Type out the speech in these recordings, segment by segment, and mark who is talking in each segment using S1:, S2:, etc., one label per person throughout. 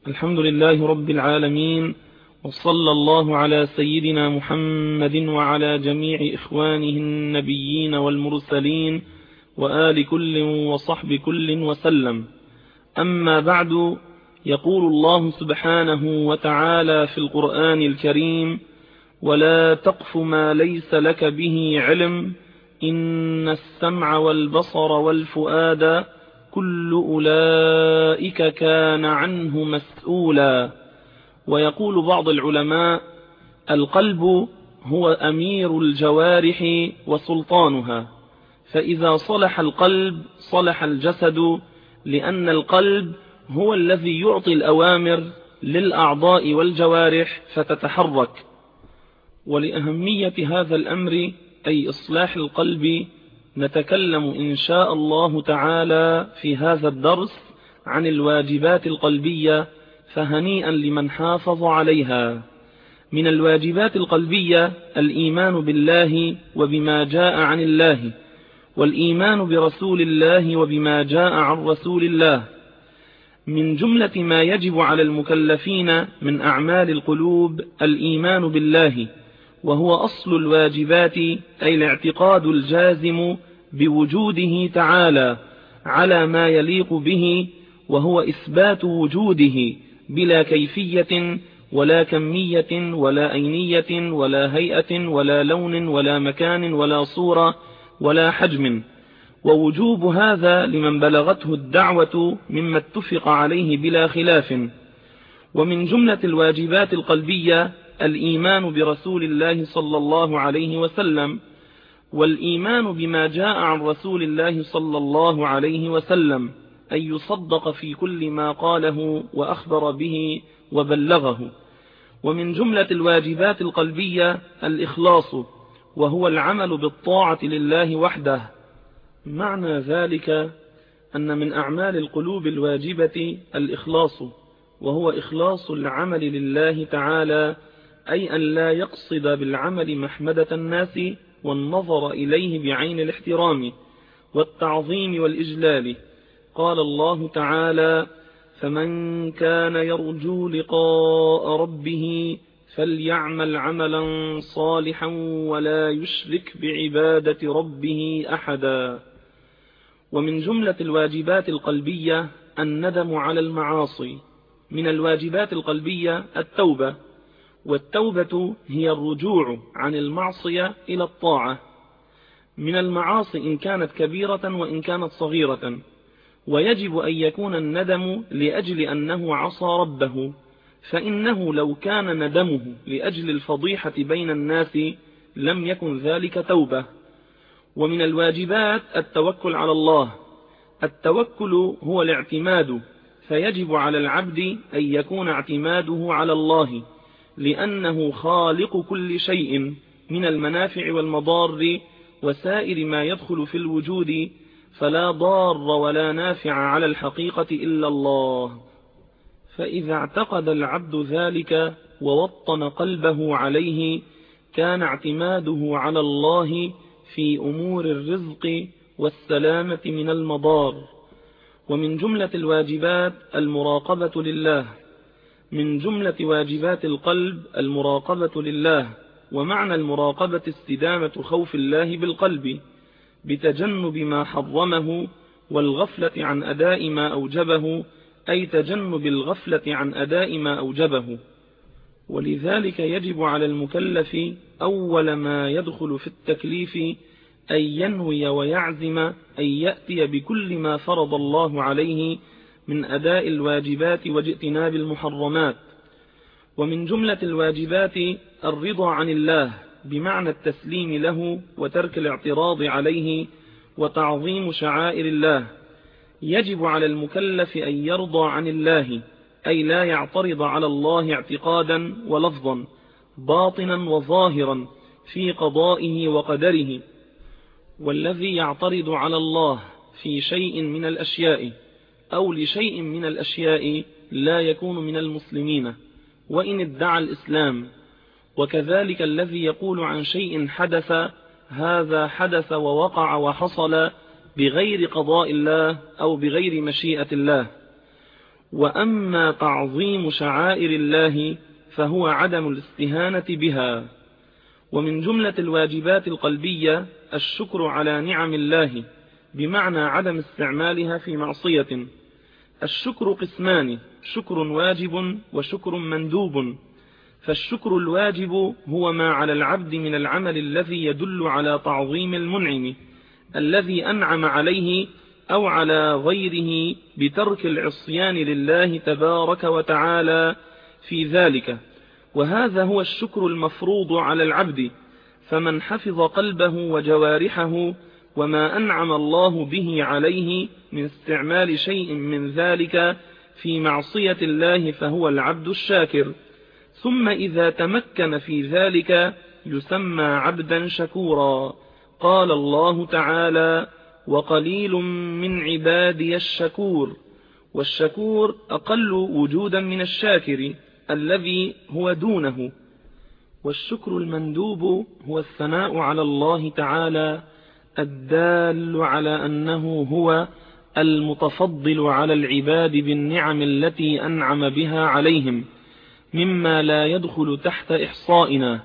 S1: الحمد لله رب العالمين، وصلى الله على سيدنا محمد وعلى جميع إخوانه النبيين والمرسلين وآل كل وصحب كل وسلم. أما بعد، يقول الله سبحانه وتعالى في القرآن الكريم: ولا تقف ما ليس لك به علم إن السمع والبصر والفؤاد كل أولئك كان عنه مسؤولا. ويقول بعض العلماء: القلب هو أمير الجوارح وسلطانها، فإذا صلح القلب صلح الجسد، لأن القلب هو الذي يعطي الأوامر للأعضاء والجوارح فتتحرك. ولأهمية هذا الأمر أي إصلاح القلب نتكلم إن شاء الله تعالى في هذا الدرس عن الواجبات القلبية، فهنيئا لمن حافظ عليها. من الواجبات القلبية الإيمان بالله وبما جاء عن الله، والإيمان برسول الله وبما جاء عن رسول الله. من جملة ما يجب على المكلفين من أعمال القلوب الإيمان بالله، وهو أصل الواجبات، أي الاعتقاد الجازم بوجوده تعالى على ما يليق به، وهو إثبات وجوده بلا كيفية ولا كمية ولا أينية ولا هيئة ولا لون ولا مكان ولا صورة ولا حجم. ووجوب هذا لمن بلغته الدعوة مما اتفق عليه بلا خلاف. ومن جملة الواجبات القلبية الإيمان برسول الله صلى الله عليه وسلم، والإيمان بما جاء عن رسول الله صلى الله عليه وسلم، أن يصدق في كل ما قاله وأخبر به وبلغه. ومن جملة الواجبات القلبية الإخلاص، وهو العمل بالطاعة لله وحده. معنى ذلك أن من أعمال القلوب الواجبة الإخلاص، وهو إخلاص العمل لله تعالى، أي أن لا يقصد بالعمل محمدة الناس والنظر إليه بعين الاحترام والتعظيم والإجلال. قال الله تعالى: فمن كان يرجو لقاء ربه فليعمل عملا صالحا ولا يشرك بعبادة ربه أحدا. ومن جملة الواجبات القلبية الندم على المعاصي. من الواجبات القلبية التوبة، والتوبة هي الرجوع عن المعصية إلى الطاعة من المعاصي إن كانت كبيرة وإن كانت صغيرة. ويجب أن يكون الندم لأجل أنه عصى ربه، فإنه لو كان ندمه لأجل الفضيحة بين الناس لم يكن ذلك توبة. ومن الواجبات التوكل على الله. التوكل هو الاعتماد، فيجب على العبد أن يكون اعتماده على الله، لأنه خالق كل شيء من المنافع والمضار وسائر ما يدخل في الوجود، فلا ضار ولا نافع على الحقيقة إلا الله. فإذا اعتقد العبد ذلك ووطن قلبه عليه، كان اعتماده على الله في أمور الرزق والسلامة من المضار. ومن جملة الواجبات المراقبة لله. من جملة واجبات القلب المراقبة لله، ومعنى المراقبة استدامة خوف الله بالقلب بتجنب ما حرمه والغفلة عن أداء ما أوجبه، أي تجنب الغفلة عن أداء ما أوجبه. ولذلك يجب على المكلف أول ما يدخل في التكليف أن ينوي ويعزم أن يأتي بكل ما فرض الله عليه من أداء الواجبات واجتناب المحرمات. ومن جملة الواجبات الرضا عن الله، بمعنى التسليم له وترك الاعتراض عليه وتعظيم شعائر الله. يجب على المكلف أن يرضى عن الله، أي لا يعترض على الله اعتقادا ولفظا باطنا وظاهرا في قضائه وقدره. والذي يعترض على الله في شيء من الأشياء أو لشيء من الأشياء لا يكون من المسلمين وإن ادعى الإسلام. وكذلك الذي يقول عن شيء حدث: هذا حدث ووقع وحصل بغير قضاء الله أو بغير مشيئة الله. وأما تعظيم شعائر الله فهو عدم الاستهانة بها. ومن جملة الواجبات القلبية الشكر على نعم الله، بمعنى عدم استعمالها في معصية. الشكر قسمان: شكر واجب وشكر مندوب. فالشكر الواجب هو ما على العبد من العمل الذي يدل على تعظيم المنعم الذي أنعم عليه أو على غيره بترك العصيان لله تبارك وتعالى في ذلك، وهذا هو الشكر المفروض على العبد. فمن حفظ قلبه وجوارحه وما أنعم الله به عليه من استعمال شيء من ذلك في معصية الله فهو العبد الشاكر. ثم إذا تمكن في ذلك يسمى عبدا شكورا. قال الله تعالى: وقليل من عبادي الشكور. والشكور أقل وجودا من الشاكر الذي هو دونه. والشكر المندوب هو الثناء على الله تعالى الدال على أنه هو المتفضل على العباد بالنعم التي أنعم بها عليهم مما لا يدخل تحت إحصائنا.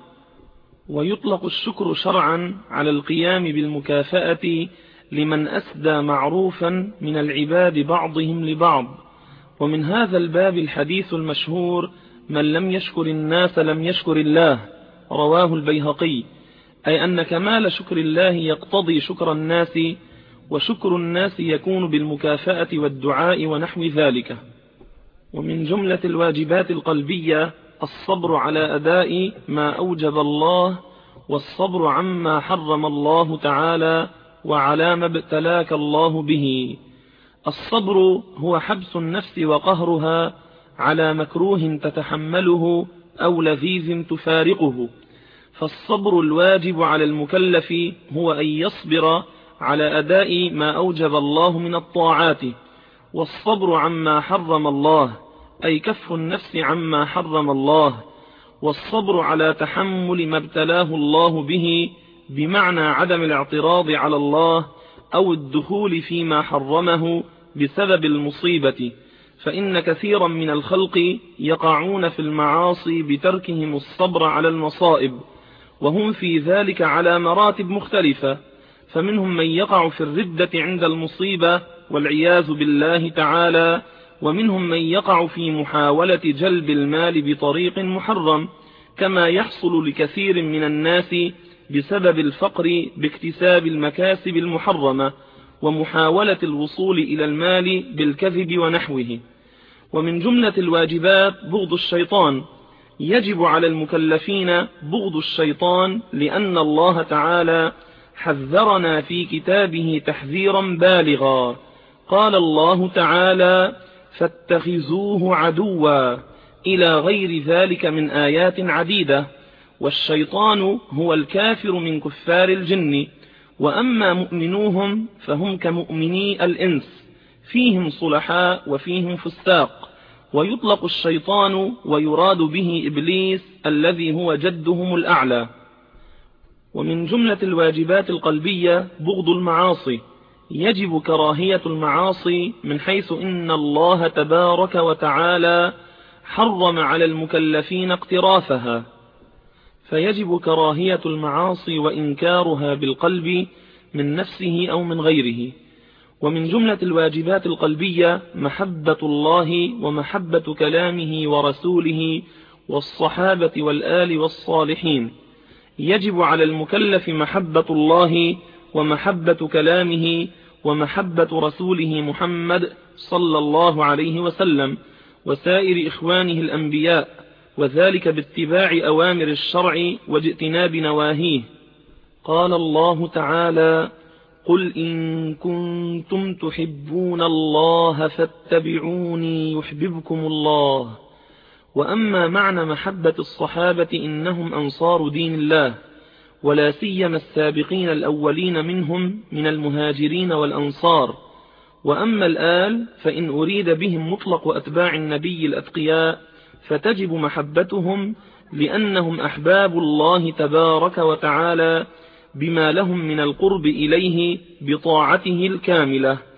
S1: ويطلق الشكر شرعا على القيام بالمكافأة لمن أسدى معروفا من العباد بعضهم لبعض. ومن هذا الباب الحديث المشهور: من لم يشكر الناس لم يشكر الله، رواه البيهقي، أي أن كمال شكر الله يقتضي شكر الناس، وشكر الناس يكون بالمكافأة والدعاء ونحو ذلك. ومن جملة الواجبات القلبية الصبر على أداء ما أوجب الله، والصبر عما حرم الله تعالى، وعلى ما ابتلاك الله به. الصبر هو حبس النفس وقهرها على مكروه تتحمله أو لذيذ تفارقه. فالصبر الواجب على المكلف هو أن يصبر على أداء ما أوجب الله من الطاعات، والصبر عما حرم الله أي كف النفس عما حرم الله، والصبر على تحمل ما ابتلاه الله به بمعنى عدم الاعتراض على الله أو الدخول فيما حرمه بسبب المصيبة. فإن كثيرا من الخلق يقعون في المعاصي بتركهم الصبر على المصائب، وهم في ذلك على مراتب مختلفة. فمنهم من يقع في الردة عند المصيبة والعياذ بالله تعالى، ومنهم من يقع في محاولة جلب المال بطريق محرم، كما يحصل لكثير من الناس بسبب الفقر باكتساب المكاسب المحرمة ومحاولة الوصول إلى المال بالكذب ونحوه. ومن جملة الواجبات بغض الشيطان. يجب على المكلفين بغض الشيطان، لأن الله تعالى حذرنا في كتابه تحذيرا بالغا. قال الله تعالى: فاتخذوه عدوا، إلى غير ذلك من آيات عديدة. والشيطان هو الكافر من كفار الجن. وأما مؤمنوهم فهم كمؤمني الإنس، فيهم صلحاء وفيهم فساق. ويطلق الشيطان ويراد به إبليس الذي هو جدهم الأعلى. ومن جملة الواجبات القلبية بغض المعاصي. يجب كراهية المعاصي من حيث إن الله تبارك وتعالى حرم على المكلفين اقترافها، فيجب كراهية المعاصي وإنكارها بالقلب من نفسه أو من غيره. ومن جملة الواجبات القلبية محبة الله ومحبة كلامه ورسوله والصحابة والآل والصالحين. يجب على المكلف محبة الله ومحبة كلامه ومحبة رسوله محمد صلى الله عليه وسلم وسائر إخوانه الأنبياء، وذلك باتباع أوامر الشرع واجتناب نواهيه. قال الله تعالى: قل إن كنتم تحبون الله فاتبعوني يحببكم الله. وأما معنى محبة الصحابة إنهم أنصار دين الله، ولا سيما السابقين الأولين منهم من المهاجرين والأنصار. وأما الآل فإن أريد بهم مطلق أتباع النبي الأتقياء، فتجب محبتهم لأنهم أحباب الله تبارك وتعالى بما لهم من القرب إليه بطاعته الكاملة.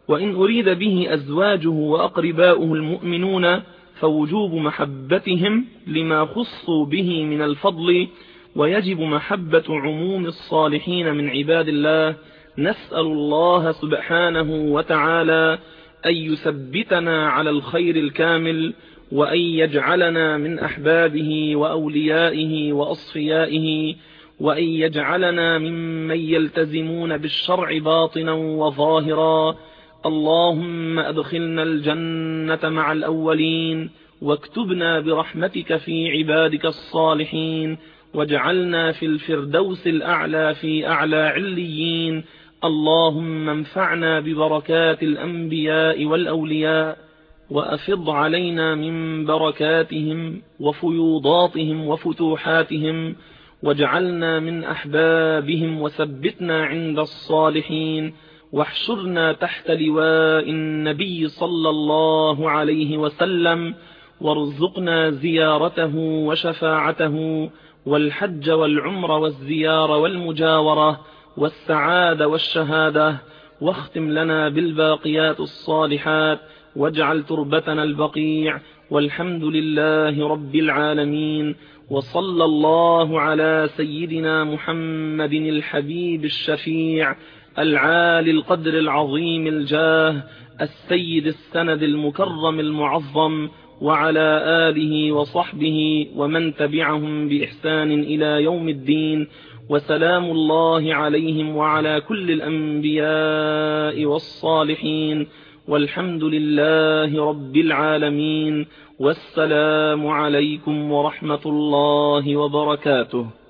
S1: وإن أريد به أزواجه وأقرباؤه المؤمنون فوجوب محبتهم لما خصوا به من الفضل، ويجب محبة عموم الصالحين من عباد الله. نسأل الله سبحانه وتعالى أن يثبتنا على الخير الكامل، وأن يجعلنا من أحبابه وأوليائه وأصفيائه، وأن يجعلنا ممن يلتزمون بالشرع باطنا وظاهرا. اللهم أدخلنا الجنة مع الأولين، واكتبنا برحمتك في عبادك الصالحين، واجعلنا في الفردوس الأعلى في أعلى عليين. اللهم انفعنا ببركات الأنبياء والأولياء، وأفض علينا من بركاتهم وفيوضاتهم وفتوحاتهم، واجعلنا من أحبابهم، وثبتنا عند الصالحين، واحشرنا تحت لواء النبي صلى الله عليه وسلم، وارزقنا زيارته وشفاعته، والحج والعمر والزيارة والمجاورة والسعادة والشهادة، واختم لنا بالباقيات الصالحات، واجعل تربتنا البقيع. والحمد لله رب العالمين، وصلى الله على سيدنا محمد الحبيب الشفيع العالي القدر العظيم الجاه السيد السند المكرم المعظم، وعلى آله وصحبه ومن تبعهم بإحسان إلى يوم الدين. وسلام الله عليهم وعلى كل الأنبياء والصالحين، والحمد لله رب العالمين. والسلام عليكم ورحمة الله وبركاته.